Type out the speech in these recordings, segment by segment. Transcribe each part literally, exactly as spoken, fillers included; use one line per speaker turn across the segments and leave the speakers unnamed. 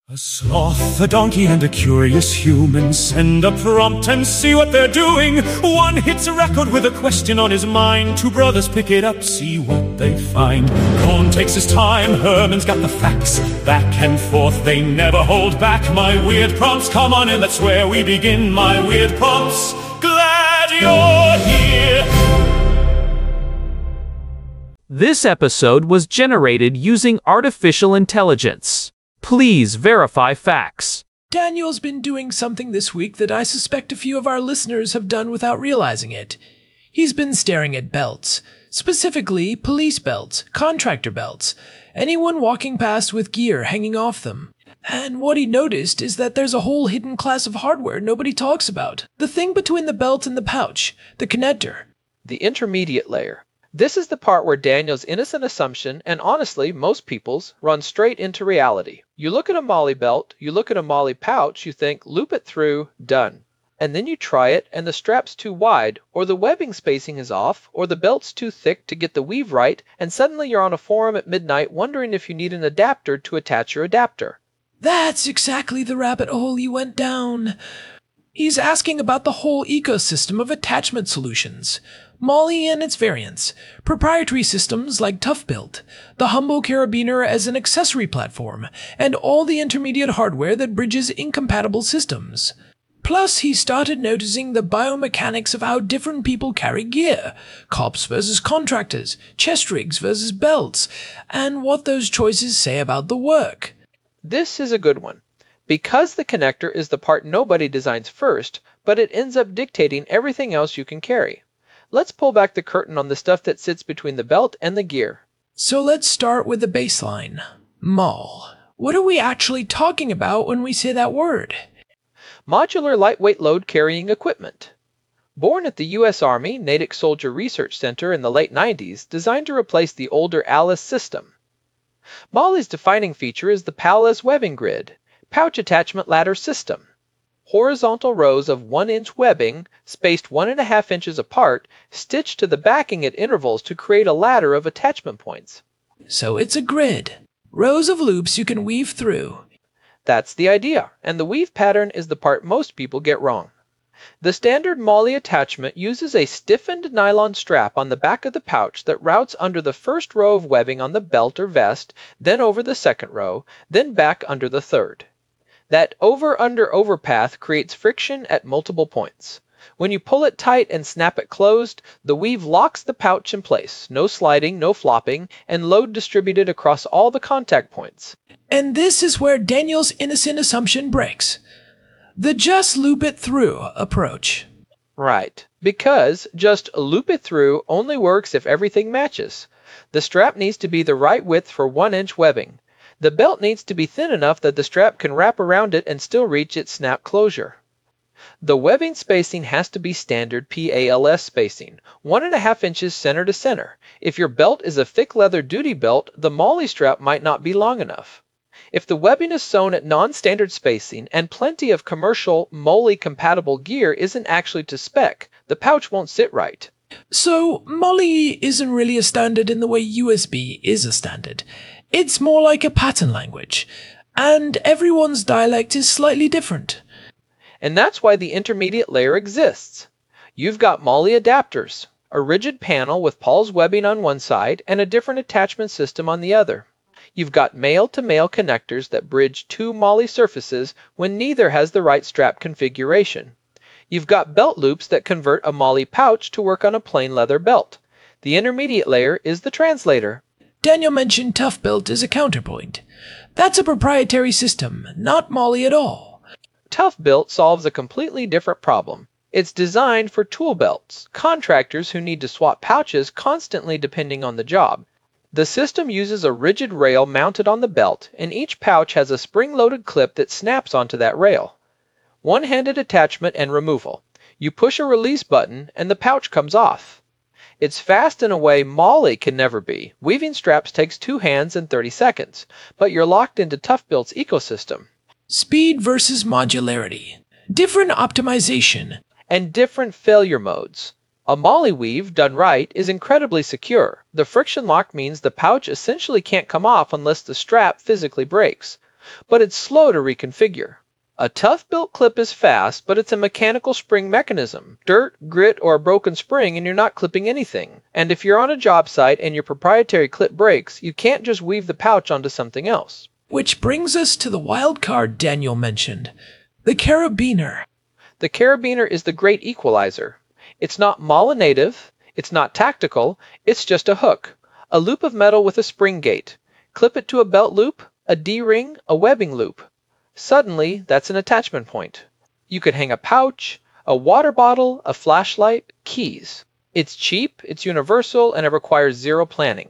A sloth, a donkey, and a curious human send a prompt and see what they're doing. One hits a record with a question on his mind. Two brothers pick it up, see what they find. Cohn takes his time, Herman's got the facts. Back and forth, they never hold back. My weird prompts, come on in, that's where we begin. My weird prompts, glad you're here.
This episode was generated using artificial intelligence. Please verify facts.
Daniel's been doing something this week that I suspect a few of our listeners have done without realizing it. He's been staring at belts, specifically police belts, contractor belts, anyone walking past with gear hanging off them. And what he noticed is that there's a whole hidden class of hardware nobody talks about. The thing between the belt and the pouch, the connector.
The intermediate layer. This is the part where Daniel's innocent assumption, and honestly, most people's, run straight into reality. You look at a MOLLE belt, you look at a MOLLE pouch, you think, loop it through, done. And then you try it, and the strap's too wide, or the webbing spacing is off, or the belt's too thick to get the weave right, and suddenly you're on a forum at midnight wondering if you need an adapter to attach your adapter.
That's exactly the rabbit hole you went down. He's asking about the whole ecosystem of attachment solutions. MOLLE and its variants, proprietary systems like ToughBuilt, the Humble Carabiner as an accessory platform, and all the intermediate hardware that bridges incompatible systems. Plus, he started noticing the biomechanics of how different people carry gear, cops versus contractors, chest rigs versus belts, and what those choices say about the work.
This is a good one. Because the connector is the part nobody designs first, but it ends up dictating everything else you can carry. Let's pull back the curtain on the stuff that sits between the belt and the gear.
So let's start with the baseline. MOLLE. What are we actually talking about when we say that word?
Modular Lightweight Load Carrying Equipment. Born at the U S Army Natick Soldier Research Center in the late nineties, designed to replace the older ALICE system. MOLLE's defining feature is the PALICE webbing grid, pouch attachment ladder system. Horizontal rows of one-inch webbing, spaced one and a half inches apart, stitched to the backing at intervals to create a ladder of attachment points.
So it's a grid. Rows of loops you can weave through.
That's the idea, and the weave pattern is the part most people get wrong. The standard MOLLE attachment uses a stiffened nylon strap on the back of the pouch that routes under the first row of webbing on the belt or vest, then over the second row, then back under the third. That over-under-over path creates friction at multiple points. When you pull it tight and snap it closed, the weave locks the pouch in place, no sliding, no flopping, and load distributed across all the contact points.
And this is where Daniel's innocent assumption breaks. The just loop it through approach.
Right, because just loop it through only works if everything matches. The strap needs to be the right width for one-inch webbing. The belt needs to be thin enough that the strap can wrap around it and still reach its snap closure. The webbing spacing has to be standard PALS spacing, one and a half inches center to center. If your belt is a thick leather duty belt, the MOLLE strap might not be long enough. If the webbing is sewn at non-standard spacing and plenty of commercial MOLLE-compatible gear isn't actually to spec, the pouch won't sit right.
So, MOLLE isn't really a standard in the way U S B is a standard. It's more like a pattern language, and everyone's dialect is slightly different.
And that's why the intermediate layer exists. You've got MOLLE adapters, a rigid panel with Paul's webbing on one side and a different attachment system on the other. You've got male-to-male connectors that bridge two MOLLE surfaces when neither has the right strap configuration. You've got belt loops that convert a MOLLE pouch to work on a plain leather belt. The intermediate layer is the translator.
Daniel mentioned ToughBuilt as a counterpoint. That's a proprietary system, not MOLLE at all.
ToughBuilt solves a completely different problem. It's designed for tool belts, contractors who need to swap pouches constantly depending on the job. The system uses a rigid rail mounted on the belt, and each pouch has a spring-loaded clip that snaps onto that rail. One-handed attachment and removal. You push a release button, and the pouch comes off. It's fast in a way MOLLE can never be. Weaving straps takes two hands and thirty seconds, but you're locked into ToughBuilt's ecosystem.
Speed versus modularity. Different optimization.
And different failure modes. A MOLLE weave, done right, is incredibly secure. The friction lock means the pouch essentially can't come off unless the strap physically breaks. but it's slow to reconfigure. A tough-built clip is fast, but it's a mechanical spring mechanism. Dirt, grit, or a broken spring and you're not clipping anything. And if you're on a job site and your proprietary clip breaks, you can't just weave the pouch onto something else.
Which brings us to the wild card Daniel mentioned, the carabiner.
The carabiner is the great equalizer. It's not MALA native, it's not tactical, it's just a hook, a loop of metal with a spring gate. Clip it to a belt loop, a D-ring, a webbing loop. Suddenly, that's an attachment point. You could hang a pouch, a water bottle, a flashlight, keys. It's cheap, it's universal, and it requires zero planning.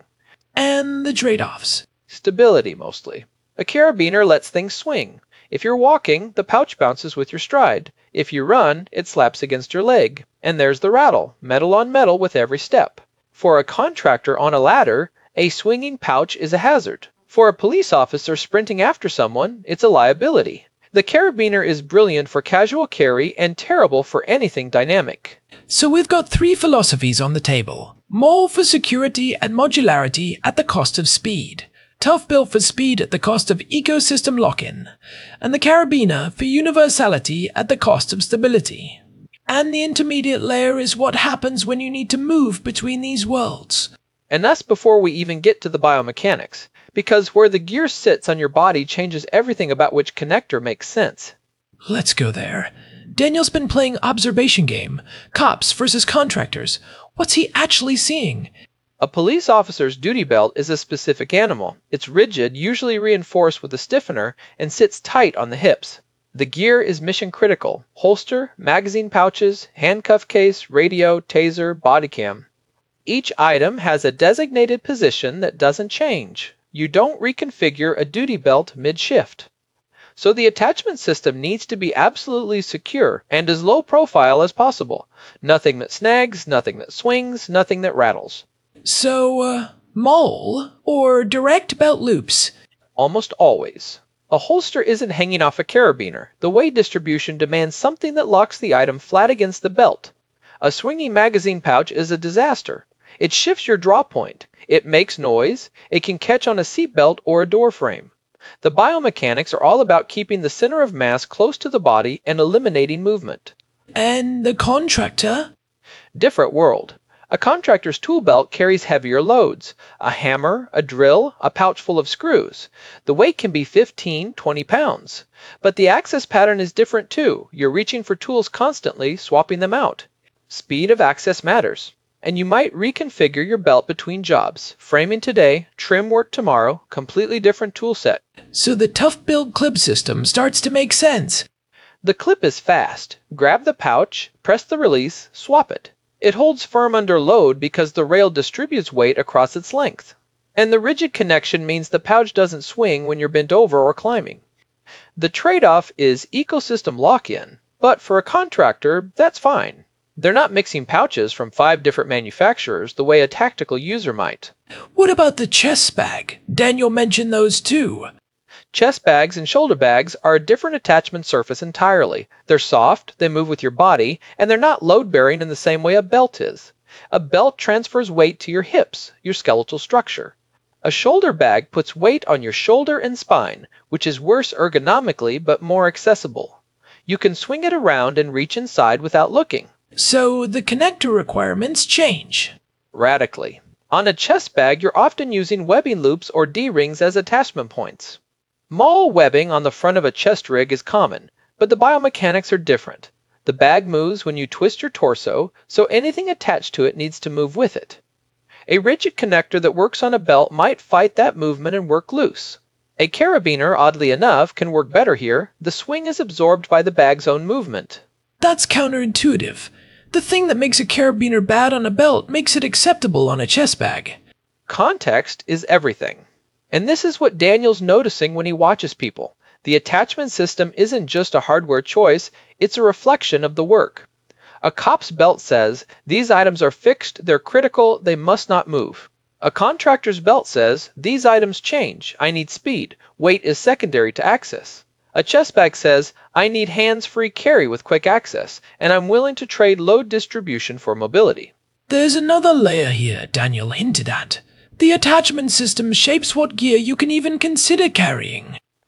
And the trade-offs.
Stability, mostly. A carabiner lets things swing. If you're walking, the pouch bounces with your stride. If you run, it slaps against your leg. And there's the rattle, metal on metal with every step. For a contractor on a ladder, a swinging pouch is a hazard. For a police officer sprinting after someone, it's a liability. The carabiner is brilliant for casual carry and terrible for anything dynamic.
So we've got three philosophies on the table. Maul for security and modularity at the cost of speed. Tough built for speed at the cost of ecosystem lock-in. And the carabiner for universality at the cost of stability. And the intermediate layer is what happens when you need to move between these worlds.
And that's before we even get to the biomechanics. Because where the gear sits on your body changes everything about which connector makes sense.
Let's go there. Daniel's been playing observation game, cops versus contractors. What's he actually seeing?
A police officer's duty belt is a specific animal. It's rigid, usually reinforced with a stiffener, and sits tight on the hips. The gear is mission critical. Holster, magazine pouches, handcuff case, radio, taser, body cam. Each item has a designated position that doesn't change. You don't reconfigure a duty belt mid-shift. So the attachment system needs to be absolutely secure and as low profile as possible. Nothing that snags, nothing that swings, nothing that rattles.
So, uh, maul or direct belt loops?
Almost always. A holster isn't hanging off a carabiner. The weight distribution demands something that locks the item flat against the belt. A swinging magazine pouch is a disaster. It shifts your draw point. It makes noise. It can catch on a seatbelt or a door frame. The biomechanics are all about keeping the center of mass close to the body and eliminating movement.
And the contractor?
Different world. A contractor's tool belt carries heavier loads. A hammer, a drill, a pouch full of screws. The weight can be fifteen, twenty pounds. But the access pattern is different too. You're reaching for tools constantly, swapping them out. Speed of access matters. And you might reconfigure your belt between jobs. Framing today, trim work tomorrow, completely different tool set.
So the tough build clip system starts to make sense.
The clip is fast. Grab the pouch, press the release, swap it. It holds firm under load because the rail distributes weight across its length. And the rigid connection means the pouch doesn't swing when you're bent over or climbing. The trade-off is ecosystem lock-in, but for a contractor, that's fine. They're not mixing pouches from five different manufacturers the way a tactical user might.
What about the chest bag? Daniel mentioned those too.
Chest bags and shoulder bags are a different attachment surface entirely. They're soft, they move with your body, and they're not load-bearing in the same way a belt is. A belt transfers weight to your hips, your skeletal structure. A shoulder bag puts weight on your shoulder and spine, which is worse ergonomically but more accessible. You can swing it around and reach inside without looking.
So the connector requirements change.
Radically. On a chest bag, you're often using webbing loops or D-rings as attachment points. Maul webbing on the front of a chest rig is common, but the biomechanics are different. The bag moves when you twist your torso, so anything attached to it needs to move with it. A rigid connector that works on a belt might fight that movement and work loose. A carabiner, oddly enough, can work better here. The swing is absorbed by the bag's own movement.
That's counterintuitive. The thing that makes a carabiner bad on a belt makes it acceptable on a chest bag.
Context is everything. And this is what Daniel's noticing when he watches people. The attachment system isn't just a hardware choice, it's a reflection of the work. A cop's belt says, these items are fixed, they're critical, they must not move. A contractor's belt says, these items change, I need speed, weight is secondary to access. A chest bag says, I need hands-free carry with quick access, and I'm willing to trade load distribution for mobility.
There's another layer here Daniel hinted at. The attachment system shapes what gear you can even consider carrying.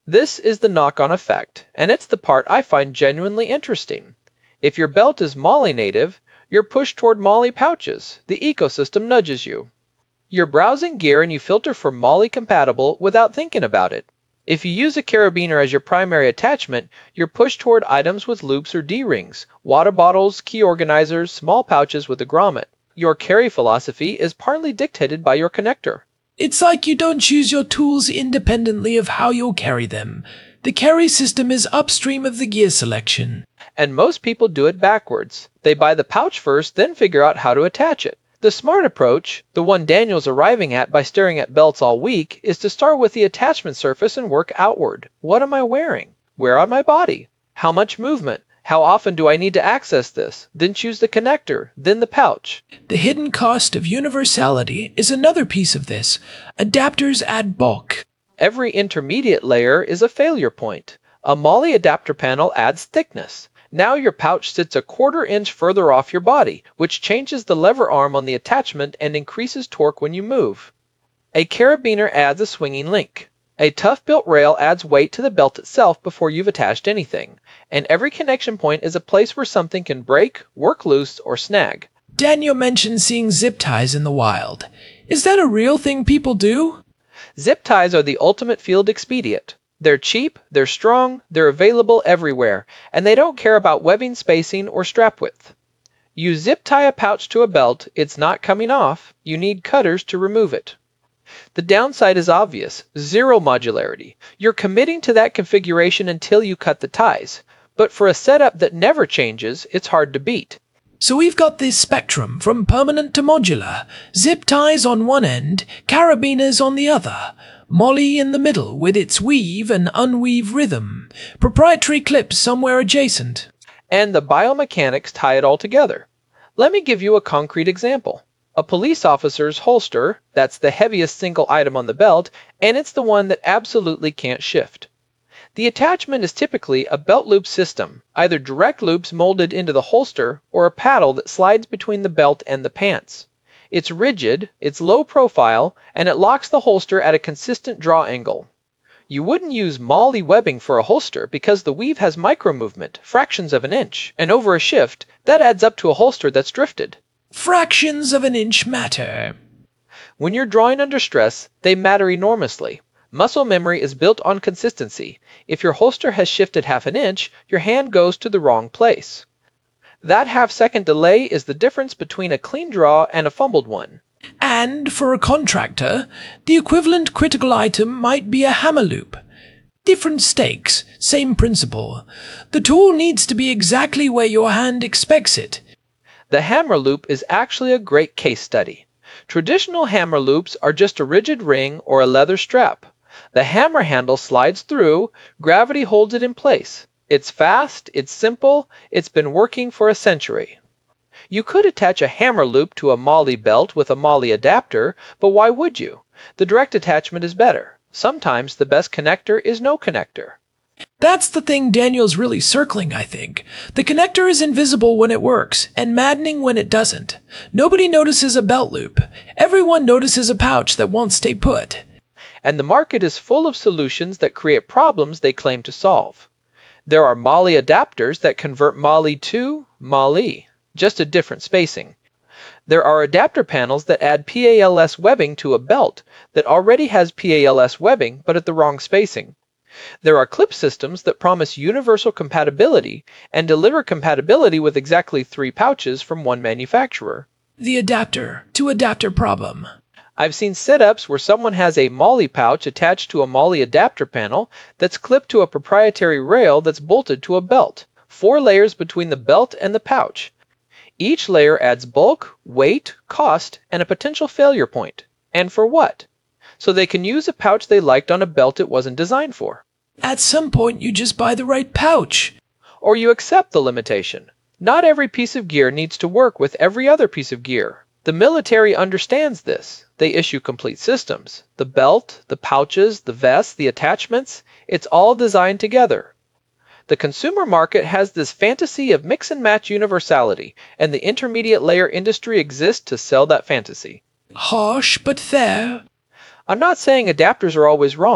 This is the knock-on effect, and it's the part I find genuinely interesting. If your belt is MOLLE native, you're pushed toward MOLLE pouches. The ecosystem nudges you. You're browsing gear and you filter for MOLLE compatible without thinking about it. If you use a carabiner as your primary attachment, you're pushed toward items with loops or D-rings, water bottles, key organizers, small pouches with a grommet. Your carry philosophy is partly dictated by your connector.
It's like you don't choose your tools independently of how you'll carry them. The carry system is upstream of the gear selection.
And most people do it backwards. They buy the pouch first, then figure out how to attach it. The smart approach, the one Daniel's arriving at by staring at belts all week, is to start with the attachment surface and work outward. What am I wearing? Where on my body? How much movement? How often do I need to access this? Then choose the connector, then the pouch.
The hidden cost of universality is another piece of this. Adapters add bulk.
Every intermediate layer is a failure point. A MOLLE adapter panel adds thickness. Now your pouch sits a quarter inch further off your body, which changes the lever arm on the attachment and increases torque when you move. A carabiner adds a swinging link. A tough-built rail adds weight to the belt itself before you've attached anything. And every connection point is a place where something can break, work loose, or snag.
Daniel mentioned seeing zip ties in the wild. Is that a real thing people do?
Zip ties are the ultimate field expedient. They're cheap, they're strong, they're available everywhere, and they don't care about webbing spacing or strap width. You zip tie a pouch to a belt, it's not coming off, you need cutters to remove it. The downside is obvious, zero modularity. You're committing to that configuration until you cut the ties, but for a setup that never changes, it's hard to beat.
So we've got this spectrum from permanent to modular, zip ties on one end, carabiners on the other, MOLLE in the middle with its weave and unweave rhythm, proprietary clips somewhere adjacent.
And the biomechanics tie it all together. Let me give you a concrete example. A police officer's holster, that's the heaviest single item on the belt, and it's the one that absolutely can't shift. The attachment is typically a belt loop system, either direct loops molded into the holster or a paddle that slides between the belt and the pants. It's rigid, it's low profile, and it locks the holster at a consistent draw angle. You wouldn't use MOLLE webbing for a holster because the weave has micro movement, fractions of an inch, and over a shift, that adds up to a holster that's drifted.
Fractions of an inch matter.
When you're drawing under stress, they matter enormously. Muscle memory is built on consistency. If your holster has shifted half an inch, your hand goes to the wrong place. That half-second delay is the difference between a clean draw and a fumbled one.
And for a contractor, the equivalent critical item might be a hammer loop. Different stakes, same principle. The tool needs to be exactly where your hand expects it.
The hammer loop is actually a great case study. Traditional hammer loops are just a rigid ring or a leather strap. The hammer handle slides through, gravity holds it in place. It's fast, it's simple, it's been working for a century. You could attach a hammer loop to a MOLLE belt with a MOLLE adapter, but why would you? The direct attachment is better. Sometimes the best connector is no connector.
That's the thing Daniel's really circling, I think. The connector is invisible when it works, and maddening when it doesn't. Nobody notices a belt loop. Everyone notices a pouch that won't stay put.
And the market is full of solutions that create problems they claim to solve. There are MOLLE adapters that convert MOLLE to MOLLE, just a different spacing. There are adapter panels that add PALS webbing to a belt that already has PALS webbing but at the wrong spacing. There are clip systems that promise universal compatibility and deliver compatibility with exactly three pouches from one manufacturer.
The adapter to adapter problem.
I've seen setups where someone has a MOLLE pouch attached to a MOLLE adapter panel that's clipped to a proprietary rail that's bolted to a belt. Four layers between the belt and the pouch. Each layer adds bulk, weight, cost, and a potential failure point. And for what? So they can use a pouch they liked on a belt it wasn't designed for.
At some point, you just buy the right pouch.
Or you accept the limitation. Not every piece of gear needs to work with every other piece of gear. The military understands this. They issue complete systems. The belt, the pouches, the vests, the attachments, it's all designed together. The consumer market has this fantasy of mix and match universality, and the intermediate layer industry exists to sell that fantasy.
Harsh but fair.
I'm not saying adapters are always wrong.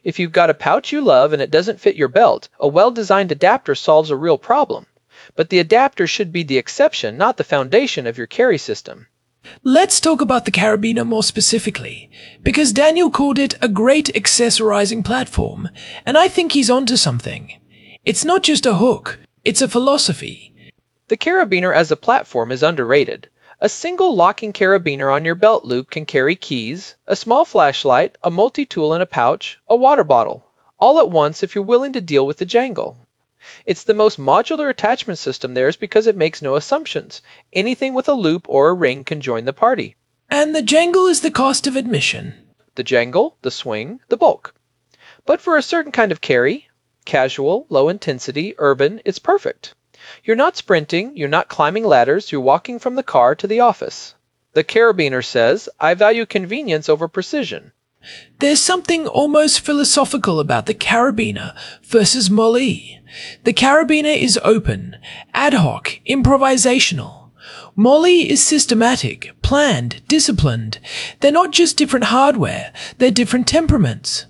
If you've got a pouch you love and it doesn't fit your belt, a well-designed adapter solves a real problem. But the adapter should be the exception, not the foundation of your carry system.
Let's talk about the carabiner more specifically, because Daniel called it a great accessorizing platform, and I think he's onto something. It's not just a hook, it's a philosophy.
The carabiner as a platform is underrated. A single locking carabiner on your belt loop can carry keys, a small flashlight, a multi-tool in a pouch, a water bottle, all at once if you're willing to deal with the jangle. It's the most modular attachment system there is because it makes no assumptions. Anything with a loop or a ring can join the party.
And the jangle is the cost of admission.
The jangle, the swing, the bulk. But for a certain kind of carry, casual, low intensity, urban, it's perfect. You're not sprinting, you're not climbing ladders, you're walking from the car to the office. The carabiner says, I value convenience over precision.
There's something almost philosophical about the carabiner versus Molly. The carabiner is open, ad hoc, improvisational. Molly is systematic, planned, disciplined. They're not just different hardware, they're different temperaments.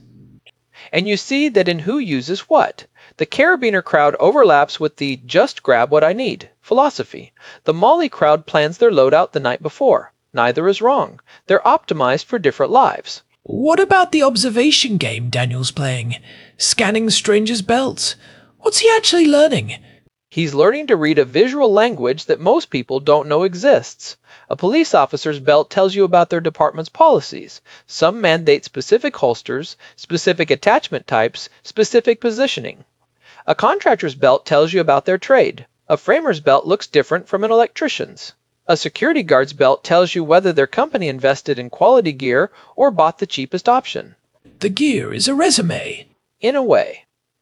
And you see that in who uses what. The carabiner crowd overlaps with the just grab what I need philosophy. The Molly crowd plans their loadout the night before. Neither is wrong. They're optimized for different lives.
What about the observation game Daniel's playing? Scanning strangers' belts? What's he actually learning?
He's learning to read a visual language that most people don't know exists. A police officer's belt tells you about their department's policies. Some mandate specific holsters, specific attachment types, specific positioning. A contractor's belt tells you about their trade. A framer's belt looks different from an electrician's. A security guard's belt tells you whether their company invested in quality gear or bought the cheapest option.
The gear is a resume.
In a way.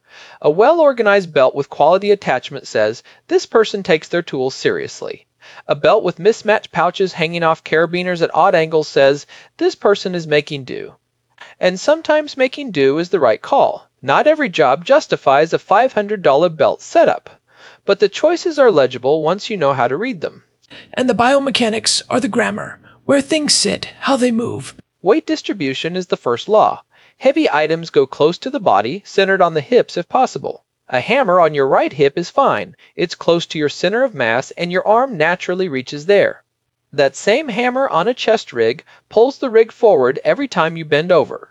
A well-organized belt with quality attachment says, this person takes their tools seriously. A belt with mismatched pouches hanging off carabiners at odd angles says, this person is making do. And sometimes making do is the right call. Not every job justifies a five hundred dollar belt setup. But the choices are legible once you know how to read them.
And the biomechanics are the grammar, where things sit, how they move.
Weight distribution is the first law. Heavy items go close to the body, centered on the hips if possible. A hammer on your right hip is fine. It's close to your center of mass and your arm naturally reaches there. That same hammer on a chest rig pulls the rig forward every time you bend over.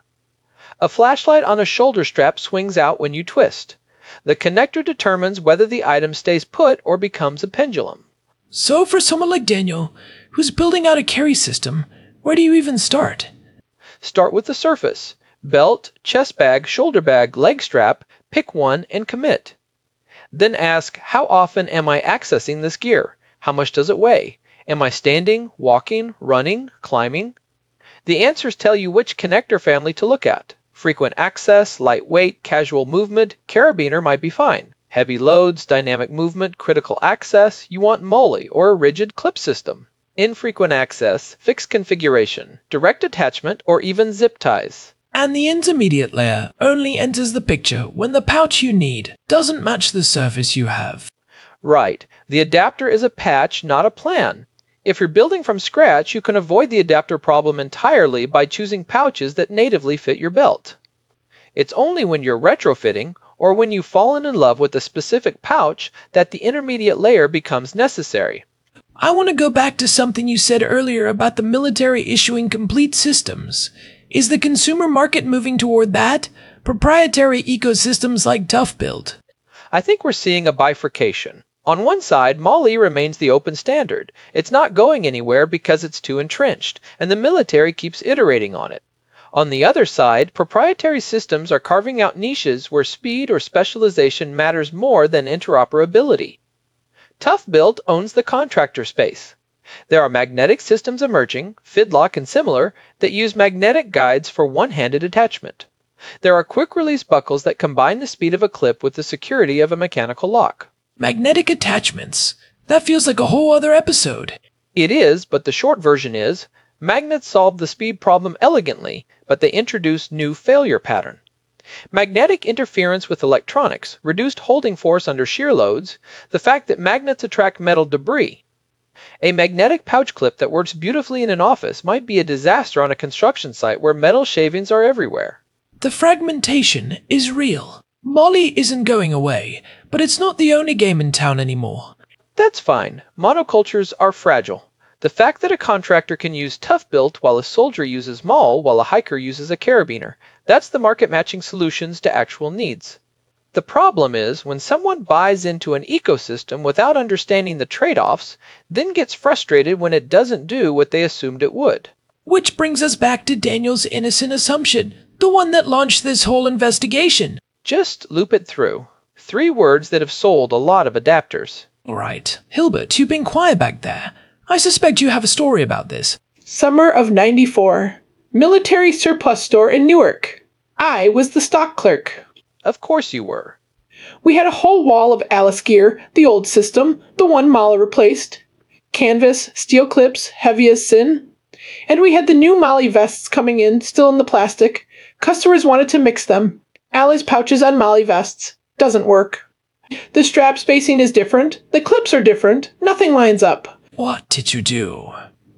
A flashlight on a shoulder strap swings out when you twist. The connector determines whether the item stays put or becomes a pendulum.
So for someone like Daniel, who's building out a carry system, where do you even start?
Start with the surface. Belt, chest bag, shoulder bag, leg strap, pick one and commit. Then ask, how often am I accessing this gear? How much does it weigh? Am I standing, walking, running, climbing? The answers tell you which connector family to look at. Frequent access, lightweight, casual movement, carabiner might be fine. Heavy loads, dynamic movement, critical access, you want Molly or a rigid clip system. Infrequent access, fixed configuration, direct attachment, or even zip ties.
And the intermediate layer only enters the picture when the pouch you need doesn't match the surface you have.
Right. The adapter is a patch, not a plan. If you're building from scratch, you can avoid the adapter problem entirely by choosing pouches that natively fit your belt. It's only when you're retrofitting, or when you've fallen in love with a specific pouch, that the intermediate layer becomes necessary.
I want to go back to something you said earlier about the military issuing complete systems. Is the consumer market moving toward that? Proprietary ecosystems like ToughBuilt.
I think we're seeing a bifurcation. On one side, Molly remains the open standard. It's not going anywhere because it's too entrenched, and the military keeps iterating on it. On the other side, proprietary systems are carving out niches where speed or specialization matters more than interoperability. ToughBuilt owns the contractor space. There are magnetic systems emerging, Fidlock and similar, that use magnetic guides for one-handed attachment. There are quick-release buckles that combine the speed of a clip with the security of a mechanical lock.
Magnetic attachments. That feels like a whole other episode.
It is, but the short version is, magnets solve the speed problem elegantly, but they introduce new failure pattern. Magnetic interference with electronics, reduced holding force under shear loads, the fact that magnets attract metal debris. A magnetic pouch clip that works beautifully in an office might be a disaster on a construction site where metal shavings are everywhere.
The fragmentation is real. Molly isn't going away, but it's not the only game in town anymore.
That's fine. Monocultures are fragile. The fact that a contractor can use Tough Built while a soldier uses Mall while a hiker uses a carabiner, that's the market-matching solutions to actual needs. The problem is when someone buys into an ecosystem without understanding the trade-offs, then gets frustrated when it doesn't do what they assumed it would.
Which brings us back to Daniel's innocent assumption, the one that launched this whole investigation.
Just loop it through. Three words that have sold a lot of adapters.
All right. Hilbert, you've been quiet back there. I suspect you have a story about this.
Summer of ninety-four. Military surplus store in Newark. I was the stock clerk.
Of course you were.
We had a whole wall of Alice gear, the old system, the one Mala replaced. Canvas, steel clips, heavy as sin. And we had the new Molly vests coming in, still in the plastic. Customers wanted to mix them. Alice pouches on Molly vests. Doesn't work. The strap spacing is different. The clips are different. Nothing lines up.
What did you do?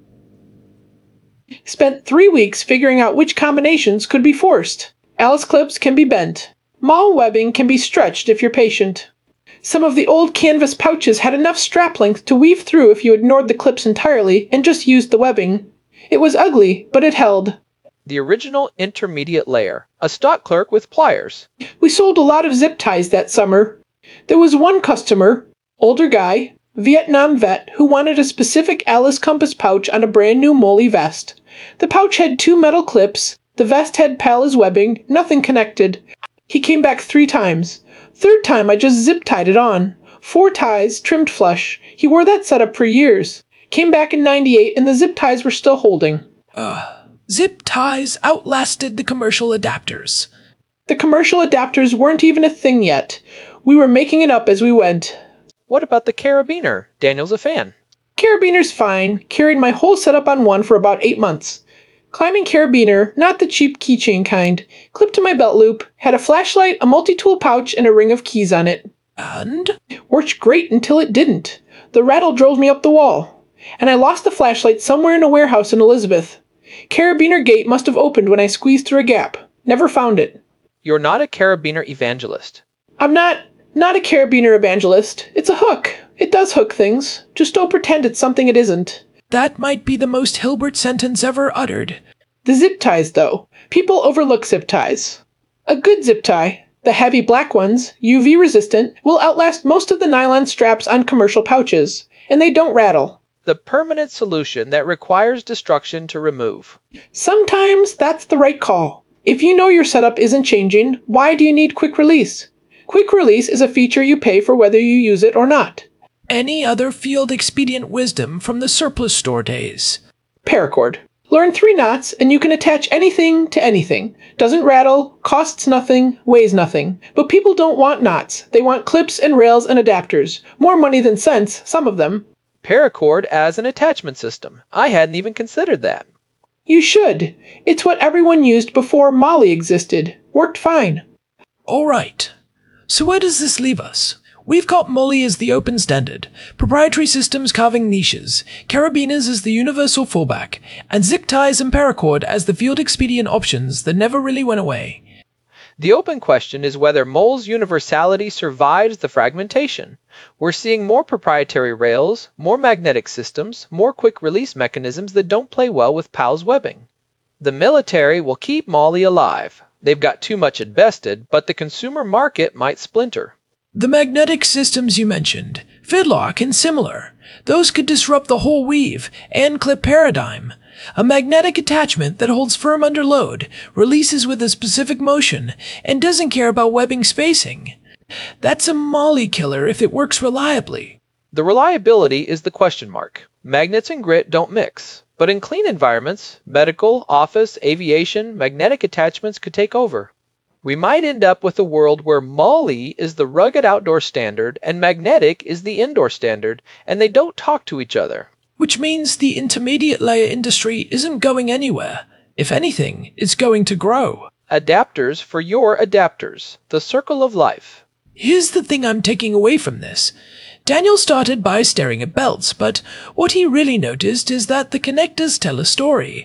Spent three weeks figuring out which combinations could be forced. Alice clips can be bent. Mall webbing can be stretched if you're patient. Some of the old canvas pouches had enough strap length to weave through if you ignored the clips entirely and just used the webbing. It was ugly, but it held.
The original intermediate layer. A stock clerk with pliers.
We sold a lot of zip ties that summer. There was one customer, older guy, Vietnam vet, who wanted a specific Alice compass pouch on a brand new Molly vest. The pouch had two metal clips. The vest had Pala's webbing, nothing connected. He came back three times. Third time I just zip tied it on. Four ties, trimmed flush. He wore that setup for years. Came back in ninety-eight and the zip ties were still holding.
Ugh. Zip ties outlasted the commercial adapters.
The commercial adapters weren't even a thing yet. We were making it up as we went.
What about the carabiner? Daniel's a fan.
Carabiner's fine. Carried my whole setup on one for about eight months. Climbing carabiner, not the cheap keychain kind, clipped to my belt loop, had a flashlight, a multi-tool pouch, and a ring of keys on it.
And?
Worked great until it didn't. The rattle drove me up the wall. And I lost the flashlight somewhere in a warehouse in Elizabeth. Carabiner gate must have opened when I squeezed through a gap. Never found it.
You're not a carabiner evangelist.
I'm not, not a carabiner evangelist. It's a hook. It does hook things. Just don't pretend it's something it isn't.
That might be the most Hilbert sentence ever uttered.
The zip ties, though. People overlook zip ties. A good zip tie, the heavy black ones, U V resistant, will outlast most of the nylon straps on commercial pouches, and they don't rattle.
The permanent solution that requires destruction to remove.
Sometimes that's the right call. If you know your setup isn't changing, why do you need quick release? Quick release is a feature you pay for whether you use it or not.
Any other field expedient wisdom from the surplus store days?
Paracord. Learn three knots and you can attach anything to anything. Doesn't rattle, costs nothing, weighs nothing. But people don't want knots. They want clips and rails and adapters. More money than sense, some of them.
Paracord as an attachment system. I hadn't even considered that.
You should. It's what everyone used before Molly existed. Worked fine.
All right. So where does this leave us? We've got Molly as the open standard, proprietary systems carving niches, carabiners as the universal fallback, and zip ties and paracord as the field expedient options that never really went away.
The open question is whether Mole's universality survives the fragmentation. We're seeing more proprietary rails, more magnetic systems, more quick release mechanisms that don't play well with Pal's webbing. The military will keep Molly alive. They've got too much invested, but the consumer market might splinter.
The magnetic systems you mentioned, Fidlock and similar, those could disrupt the whole weave and clip paradigm. A magnetic attachment that holds firm under load, releases with a specific motion, and doesn't care about webbing spacing. That's a Molly killer if it works reliably.
The reliability is the question mark. Magnets and grit don't mix. But in clean environments, medical, office, aviation, magnetic attachments could take over. We might end up with a world where Molly is the rugged outdoor standard and magnetic is the indoor standard, and they don't talk to each other.
Which means the intermediate layer industry isn't going anywhere. If anything, it's going to grow.
Adapters for your adapters. The circle of life.
Here's the thing I'm taking away from this. Daniel started by staring at belts, but what he really noticed is that the connectors tell a story.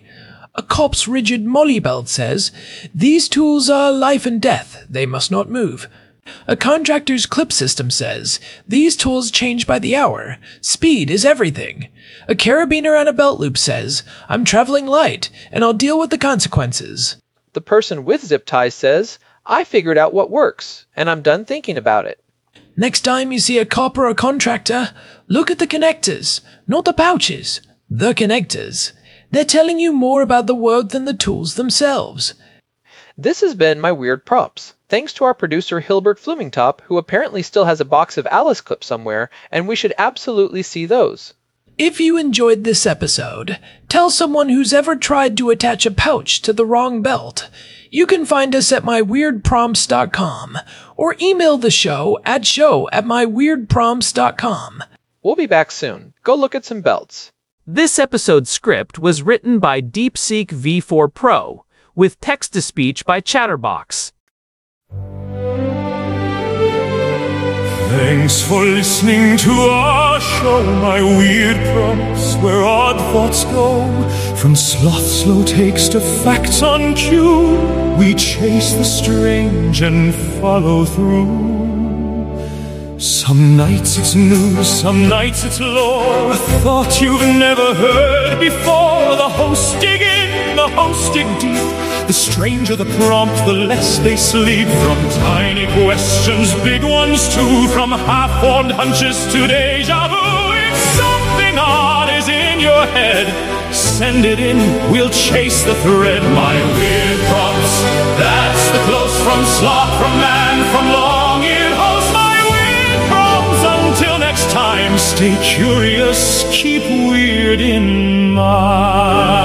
A cop's rigid molly belt says, "These tools are life and death, they must not move." A contractor's clip system says, "These tools change by the hour, speed is everything." A carabiner on a belt loop says, "I'm traveling light, and I'll deal with the consequences."
The person with zip ties says, "I figured out what works, and I'm done thinking about it."
Next time you see a cop or a contractor, look at the connectors, not the pouches, the connectors. They're telling you more about the world than the tools themselves.
This has been My Weird Prompts. Thanks to our producer Hilbert Flumingtop, who apparently still has a box of Alice clips somewhere, and we should absolutely see those.
If you enjoyed this episode, tell someone who's ever tried to attach a pouch to the wrong belt. You can find us at my weird prompts dot com or email the show at show at my weird prompts dot com.
We'll be back soon. Go look at some belts.
This episode's script was written by DeepSeek V four Pro, with text-to-speech by Chatterbox.
Thanks for listening to our show, My Weird Prompts, where odd thoughts go. From sloth slow takes to facts on cue, we chase the strange and follow through. Some nights it's news, some nights it's lore, a thought you've never heard before. The hosts dig in, the hosts dig deep. The stranger the prompt, the less they sleep. From tiny questions, big ones too. From half-formed hunches to deja vu. If something odd is in your head, send it in, we'll chase the thread. My Weird Prompts, that's the close from sloth, from man, from long-eared host. My Weird Prompts, until next time, stay curious, keep weird in mind.